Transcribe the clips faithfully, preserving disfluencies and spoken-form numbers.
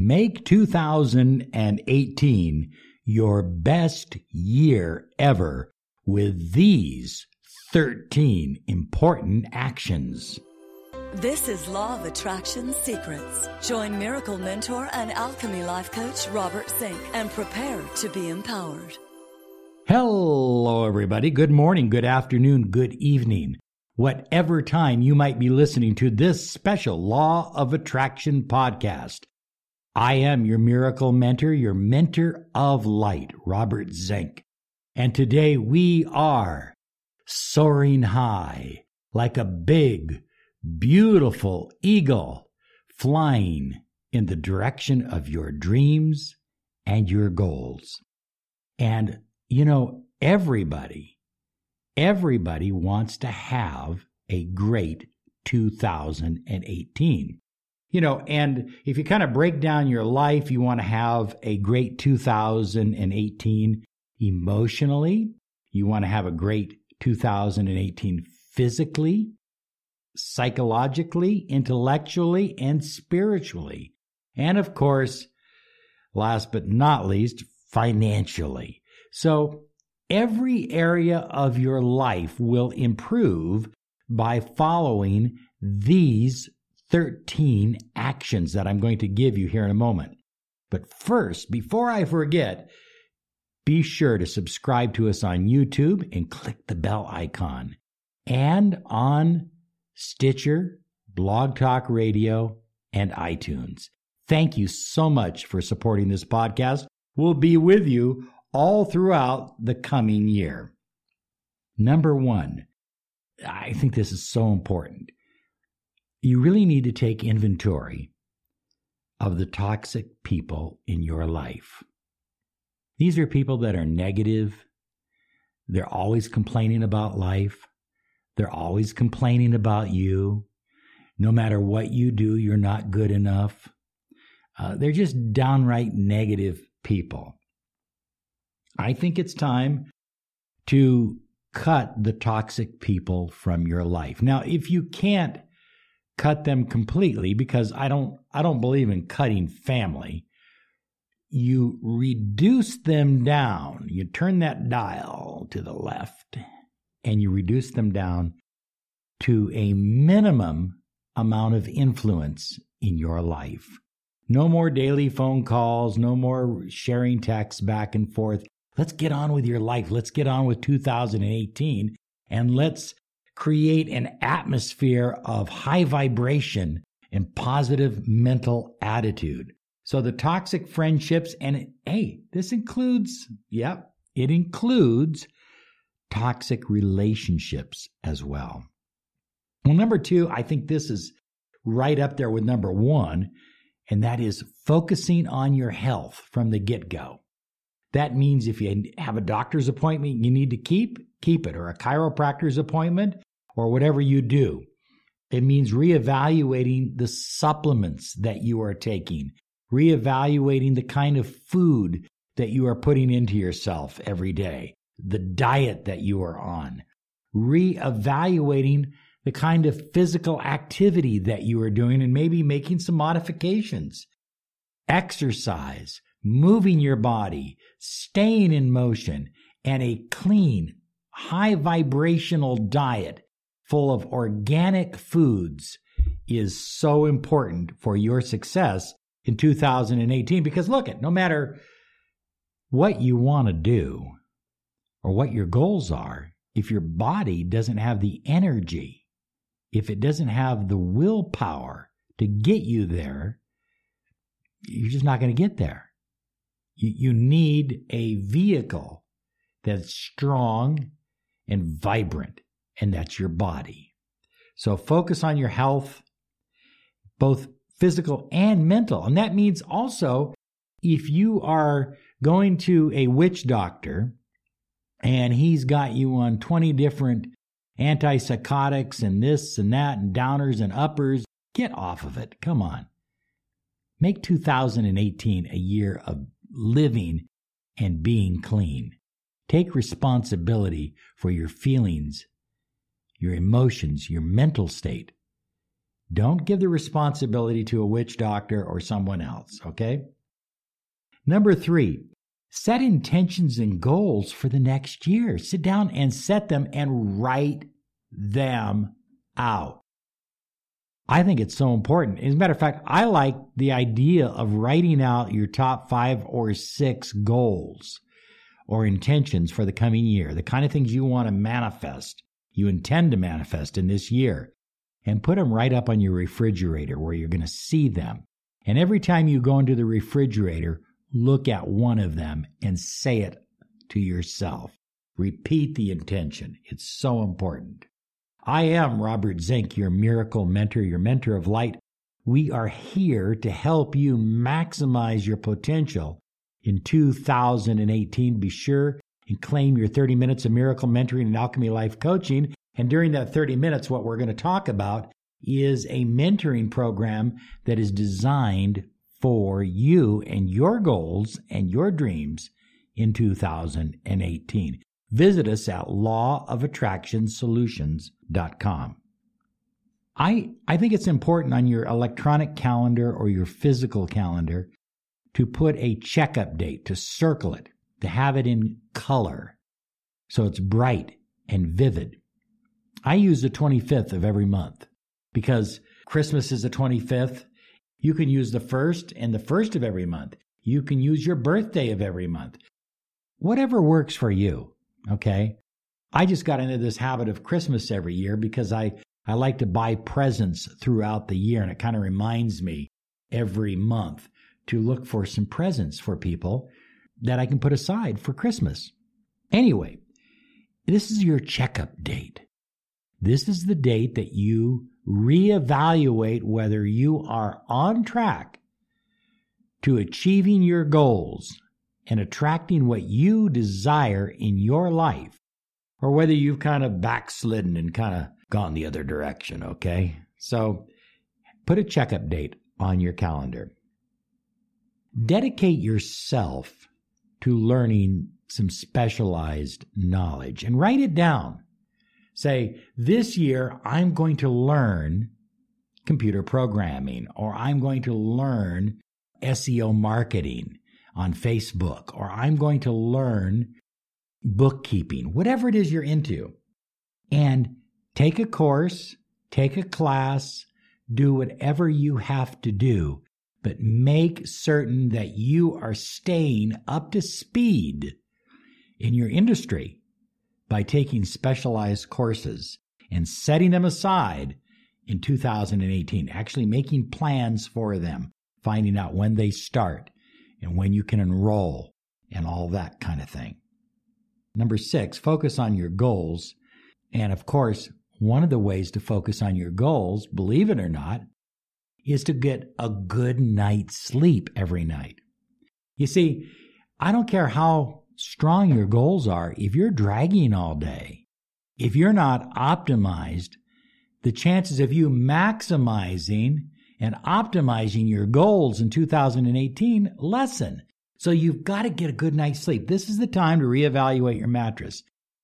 Make two thousand eighteen your best year ever with these thirteen important actions. This is Law of Attraction Secrets. Join Miracle Mentor and Alchemy Life Coach Robert Zink and prepare to be empowered. Hello, everybody. Good morning, good afternoon, good evening. Whatever time you might be listening to this special Law of Attraction podcast. I am your miracle mentor, your mentor of light, Robert Zink. And today we are soaring high like a big, beautiful eagle flying in the direction of your dreams and your goals. And, you know, everybody, everybody wants to have a great two thousand eighteen. You know, and if you kind of break down your life, you want to have a great two thousand eighteen emotionally. You want to have a great two thousand eighteen physically, psychologically, intellectually, and spiritually. And of course, last but not least, financially. So every area of your life will improve by following these thirteen actions that I'm going to give you here in a moment. But first, before I forget, be sure to subscribe to us on YouTube and click the bell icon. And on Stitcher, Blog Talk Radio, and iTunes. Thank you so much for supporting this podcast. We'll be with you all throughout the coming year. Number one, I think this is so important. You really need to take inventory of the toxic people in your life. These are people that are negative. They're always complaining about life. They're always complaining about you. No matter what you do, you're not good enough. Uh, they're just downright negative people. I think it's time to cut the toxic people from your life. Now, if you can't cut them completely, because I don't I don't believe in cutting family, you reduce them down. You turn that dial to the left and you reduce them down to a minimum amount of influence in your life. No more daily phone calls, no more sharing texts back and forth. Let's get on with your life. Let's get on with two thousand eighteen, and let's create an atmosphere of high vibration and positive mental attitude. So the toxic friendships, and it, hey, this includes, yep, it includes toxic relationships as well. Well, number two, I think this is right up there with number one, and that is focusing on your health from the get-go. That means if you have a doctor's appointment you need to keep, keep it, or a chiropractor's appointment, or whatever you do. It means reevaluating the supplements that you are taking, reevaluating the kind of food that you are putting into yourself every day, the diet that you are on, reevaluating the kind of physical activity that you are doing and maybe making some modifications. Exercise, moving your body, staying in motion, and a clean, high vibrational diet full of organic foods is so important for your success in two thousand eighteen. Because look, it no matter what you want to do or what your goals are, if your body doesn't have the energy, if it doesn't have the willpower to get you there, you're just not going to get there. You, you need a vehicle that's strong and vibrant, and that's your body. So focus on your health, both physical and mental. And that means also if you are going to a witch doctor and he's got you on twenty different antipsychotics and this and that and downers and uppers, get off of it. Come on. Make two thousand eighteen a year of living and being clean. Take responsibility for your feelings, your emotions, your mental state. Don't give the responsibility to a witch doctor or someone else, okay? Number three, set intentions and goals for the next year. Sit down and set them and write them out. I think it's so important. As a matter of fact, I like the idea of writing out your top five or six goals or intentions for the coming year, the kind of things you want to manifest, you intend to manifest in this year, and put them right up on your refrigerator where you're going to see them. And every time you go into the refrigerator, look at one of them and say it to yourself. Repeat the intention. It's so important. I am Robert Zink, your miracle mentor, your mentor of light. We are here to help you maximize your potential in two thousand eighteen. Be sure and claim your thirty minutes of miracle mentoring and alchemy life coaching. And during that thirty minutes, what we're going to talk about is a mentoring program that is designed for you and your goals and your dreams in two thousand eighteen. Visit us at law of attraction solutions dot com. I, I think it's important on your electronic calendar or your physical calendar to put a checkup date, to circle it, to have it in color so it's bright and vivid. I use the twenty-fifth of every month because Christmas is the twenty-fifth. You can use the first and the first of every month. You can use your birthday of every month. Whatever works for you, okay? I just got into this habit of Christmas every year because I, I like to buy presents throughout the year, and it kind of reminds me every month to look for some presents for people that I can put aside for Christmas. Anyway, this is your checkup date. This is the date that you reevaluate whether you are on track to achieving your goals and attracting what you desire in your life, or whether you've kind of backslidden and kind of gone the other direction, okay? So put a checkup date on your calendar. Dedicate yourself to learning some specialized knowledge and write it down. Say, this year I'm going to learn computer programming, or I'm going to learn S E O marketing on Facebook, or I'm going to learn bookkeeping, whatever it is you're into. And take a course, take a class, do whatever you have to do, but make certain that you are staying up to speed in your industry by taking specialized courses and setting them aside in two thousand eighteen, actually making plans for them, finding out when they start and when you can enroll and all that kind of thing. Number six, focus on your goals. And of course, one of the ways to focus on your goals, believe it or not, is to get a good night's sleep every night. You see, I don't care how strong your goals are, if you're dragging all day, if you're not optimized, the chances of you maximizing and optimizing your goals in two thousand eighteen lessen. So you've got to get a good night's sleep. This is the time to reevaluate your mattress.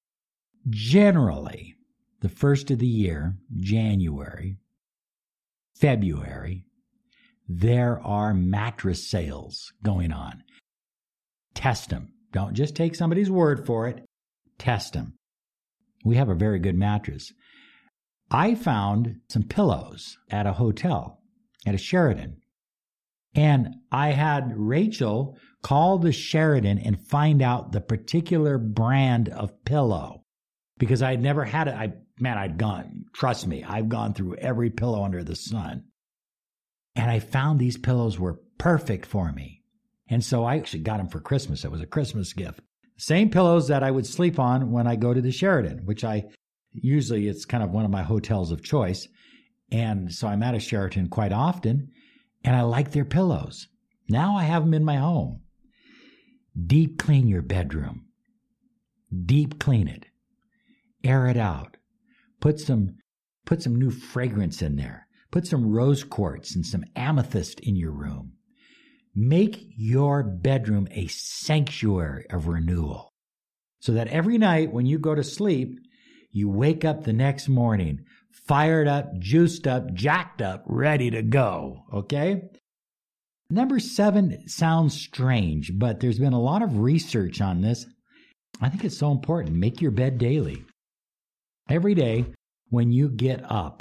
Generally, the first of the year, January, February, there are mattress sales going on. Test them. Don't just take somebody's word for it. Test them. We have a very good mattress. I found some pillows at a hotel, at a Sheraton. And I had Rachel call the Sheraton and find out the particular brand of pillow. Because I'd never had it. I, man, I'd gone, trust me, I've gone through every pillow under the sun. And I found these pillows were perfect for me. And so I actually got them for Christmas. It was a Christmas gift. Same pillows that I would sleep on when I go to the Sheraton, which I usually, it's kind of one of my hotels of choice. And so I'm at a Sheraton quite often, and I like their pillows. Now I have them in my home. Deep clean your bedroom. Deep clean it. Air it out. Put some, put some new fragrance in there. Put some rose quartz and some amethyst in your room. Make your bedroom a sanctuary of renewal so that every night when you go to sleep, you wake up the next morning fired up, juiced up, jacked up, ready to go, okay? Number seven sounds strange, but there's been a lot of research on this. I think it's so important. Make your bed daily. Every day when you get up,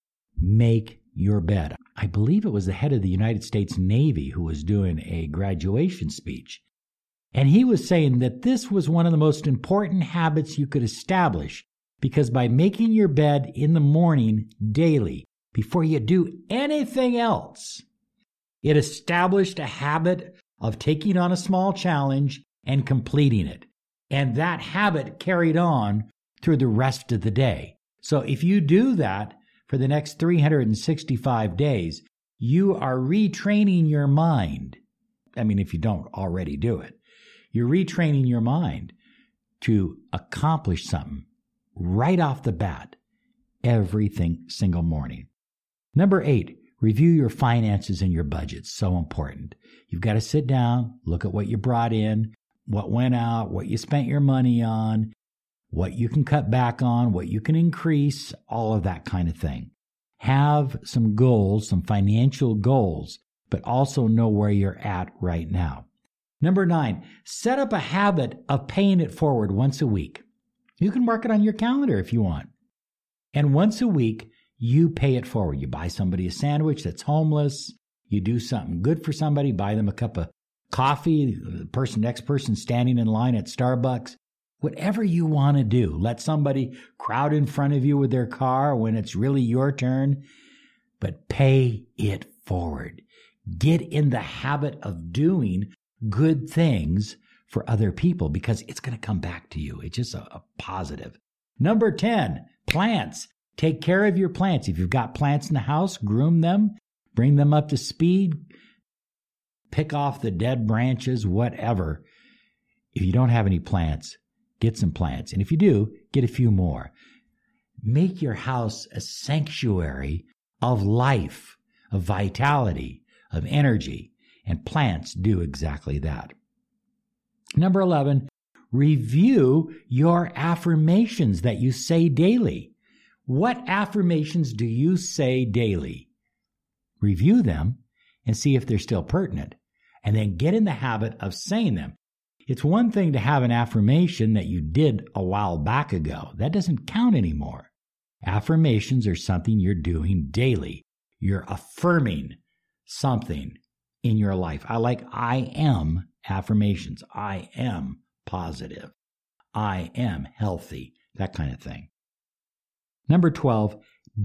make your bed. I believe it was the head of the United States Navy who was doing a graduation speech. And he was saying that this was one of the most important habits you could establish, because by making your bed in the morning daily, before you do anything else, it established a habit of taking on a small challenge and completing it. And that habit carried on through the rest of the day. So if you do that for the next three hundred sixty-five days, you are retraining your mind. I mean, if you don't already do it, you're retraining your mind to accomplish something right off the bat every single morning. Number eight, review your finances and your budget. So important. You've got to sit down, look at what you brought in, what went out, what you spent your money on, what you can cut back on, what you can increase, all of that kind of thing. Have some goals, some financial goals, but also know where you're at right now. Number nine, set up a habit of paying it forward once a week. You can mark it on your calendar if you want. And once a week, you pay it forward. You buy somebody a sandwich that's homeless. You do something good for somebody, buy them a cup of coffee, the person, next person standing in line at Starbucks. Whatever you want to do. Let somebody crowd in front of you with their car when it's really your turn, but pay it forward. Get in the habit of doing good things for other people, because it's going to come back to you. It's just a, a positive. Number ten, plants. Take care of your plants. If you've got plants in the house, groom them, bring them up to speed, pick off the dead branches, whatever. If you don't have any plants, get some plants. And if you do, get a few more. Make your house a sanctuary of life, of vitality, of energy. And plants do exactly that. Number eleven, review your affirmations that you say daily. What affirmations do you say daily? Review them and see if they're still pertinent. And then get in the habit of saying them. It's one thing to have an affirmation that you did a while back ago. That doesn't count anymore. Affirmations are something you're doing daily. You're affirming something in your life. I like I am affirmations. I am positive. I am healthy. That kind of thing. Number twelve,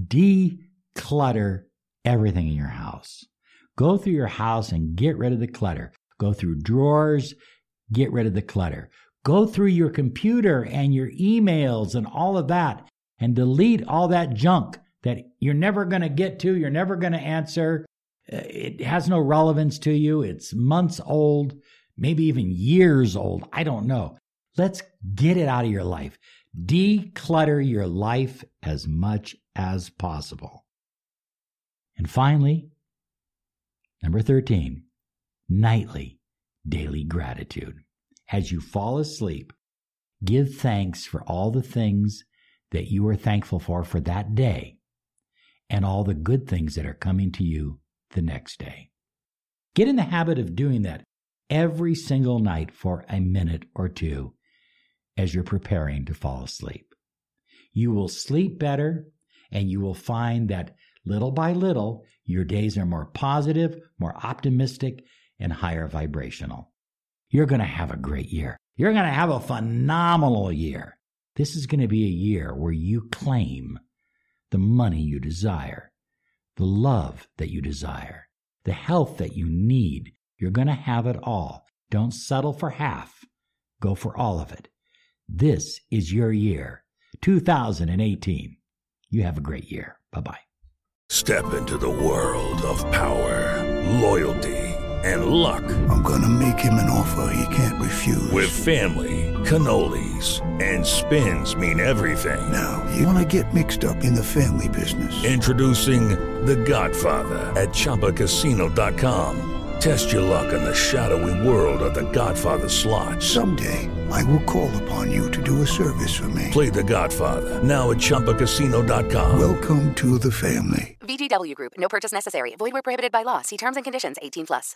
declutter everything in your house. Go through your house and get rid of the clutter. Go through drawers, get rid of the clutter. Go through your computer and your emails and all of that and delete all that junk that you're never going to get to, you're never going to answer. It has no relevance to you. It's months old, maybe even years old. I don't know. Let's get it out of your life. Declutter your life as much as possible. And finally, number thirteen, nightly daily gratitude. As you fall asleep, give thanks for all the things that you are thankful for for that day and all the good things that are coming to you the next day. Get in the habit of doing that every single night for a minute or two as you're preparing to fall asleep. You will sleep better, and you will find that little by little, your days are more positive, more optimistic, and higher vibrational. You're going to have a great year. You're going to have a phenomenal year. This is going to be a year where you claim the money you desire, the love that you desire, the health that you need. You're going to have it all. Don't settle for half. Go for all of it. This is your year, two thousand eighteen. You have a great year. Bye-bye. Step into the world of power, loyalty, and luck. I'm going to make him an offer he can't refuse. With family, cannolis, and spins mean everything. Now, you want to get mixed up in the family business. Introducing The Godfather at Chumba Casino dot com. Test your luck in the shadowy world of The Godfather slot. Someday, I will call upon you to do a service for me. Play The Godfather, now at Chumba Casino dot com. Welcome to the family. V G W Group. No purchase necessary. Void where prohibited by law. See terms and conditions. eighteen plus.